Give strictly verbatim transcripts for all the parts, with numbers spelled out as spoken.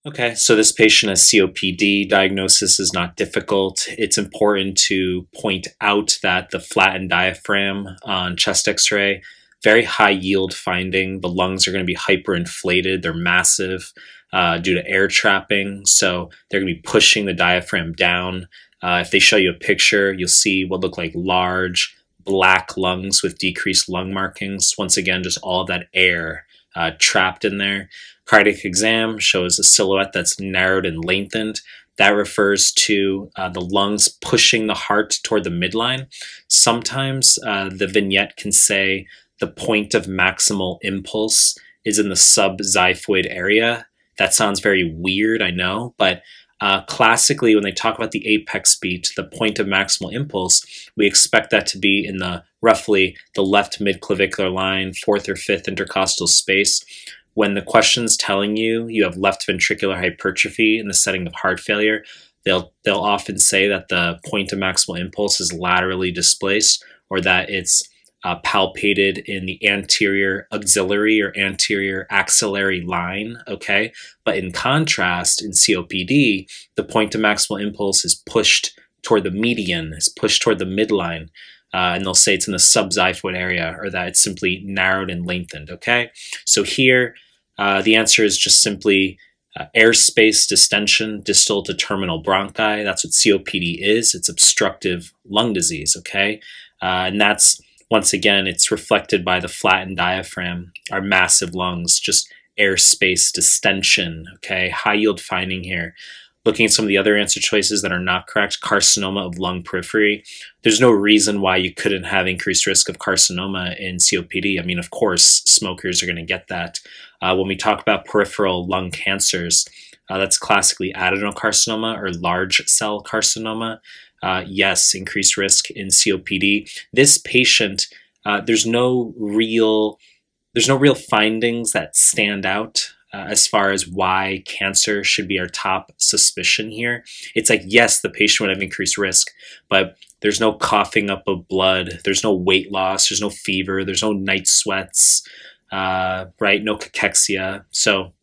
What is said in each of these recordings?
Okay, so this patient has C O P D. Diagnosis is not difficult. It's important to point out that the flattened diaphragm on chest x-ray, very high yield finding. The lungs are going to be hyperinflated. They're massive uh, due to air trapping. So they're going to be pushing the diaphragm down. Uh, if they show you a picture, you'll see what look like large black lungs with decreased lung markings. Once again, just all of that air uh, trapped in there. Cardiac exam shows a silhouette that's narrowed and lengthened. That refers to uh, the lungs pushing the heart toward the midline. Sometimes uh, the vignette can say the point of maximal impulse is in the subxiphoid area. That sounds very weird, I know, but uh, classically, when they talk about the apex beat, the point of maximal impulse, we expect that to be in the roughly the left midclavicular line, fourth or fifth intercostal space. When the question's telling you you have left ventricular hypertrophy in the setting of heart failure, they'll they'll often say that the point of maximal impulse is laterally displaced, or that it's uh, palpated in the anterior axillary or anterior axillary line, okay? But in contrast, in C O P D, the point of maximal impulse is pushed toward the median, is pushed toward the midline, uh, and they'll say it's in the subxiphoid area, or that it's simply narrowed and lengthened, okay? So here, uh, the answer is just simply uh, airspace distension distal to terminal bronchi. That's what C O P D is. It's obstructive lung disease, okay? Uh, and that's, once again, it's reflected by the flattened diaphragm, our massive lungs, just airspace distension, okay? High yield finding here. Looking at some of the other answer choices that are not correct, carcinoma of lung periphery. There's no reason why you couldn't have increased risk of carcinoma in C O P D. I mean, of course, smokers are going to get that. Uh, when we talk about peripheral lung cancers, uh, that's classically adenocarcinoma or large cell carcinoma. Uh, yes, increased risk in C O P D. This patient, uh, there's no real, there's no real findings that stand out uh, as far as why cancer should be our top suspicion here. It's like, yes, the patient would have increased risk, but there's no coughing up of blood. There's no weight loss. There's no fever. There's no night sweats, uh, right? No cachexia. So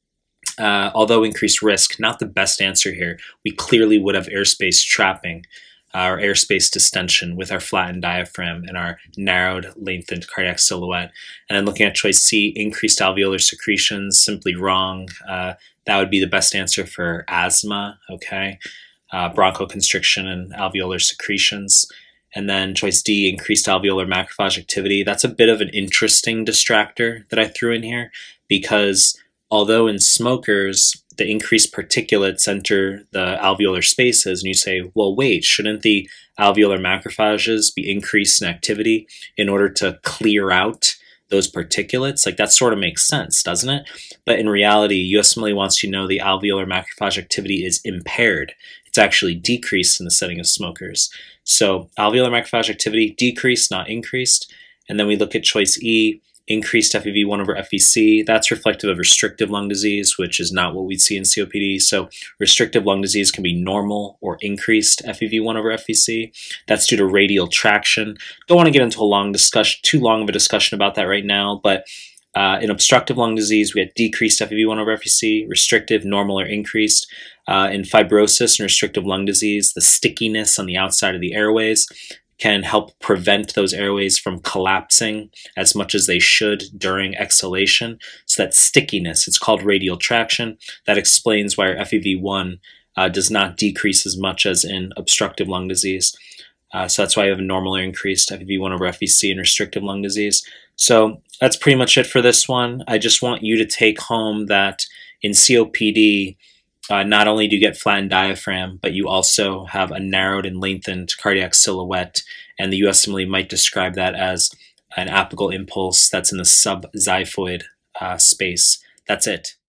Uh, although increased risk, not the best answer here. We clearly would have airspace trapping uh, or airspace distension with our flattened diaphragm and our narrowed, lengthened cardiac silhouette. And then looking at choice C, increased alveolar secretions, simply wrong. Uh, that would be the best answer for asthma, okay? Uh, bronchoconstriction and alveolar secretions. And then choice D, increased alveolar macrophage activity. That's a bit of an interesting distractor that I threw in here, because although in smokers, the increased particulates enter the alveolar spaces, and you say, well, wait, shouldn't the alveolar macrophages be increased in activity in order to clear out those particulates? Like, that sort of makes sense, doesn't it? But in reality, U S M L E wants you to know the alveolar macrophage activity is impaired. It's actually decreased in the setting of smokers. So alveolar macrophage activity decreased, not increased. And then we look at choice E, increased F E V one over F V C. That's reflective of restrictive lung disease, which is not what we'd see in C O P D. So restrictive lung disease can be normal or increased F E V one over F V C. That's due to radial traction. Don't want to get into a long discussion, too long of a discussion about that right now, but uh, in obstructive lung disease, we had decreased F E V one over F V C, restrictive, normal, or increased. Uh, in fibrosis and restrictive lung disease, the stickiness on the outside of the airways can help prevent those airways from collapsing as much as they should during exhalation. So that stickiness, it's called radial traction. That explains why our F E V one uh, does not decrease as much as in obstructive lung disease. Uh, so that's why you have a normal or increased F E V one over F V C in restrictive lung disease. So that's pretty much it for this one. I just want you to take home that in C O P D, Uh, not only do you get flattened diaphragm, but you also have a narrowed and lengthened cardiac silhouette, and the U S M L E might describe that as an apical impulse that's in the subxiphoid uh, space. That's it.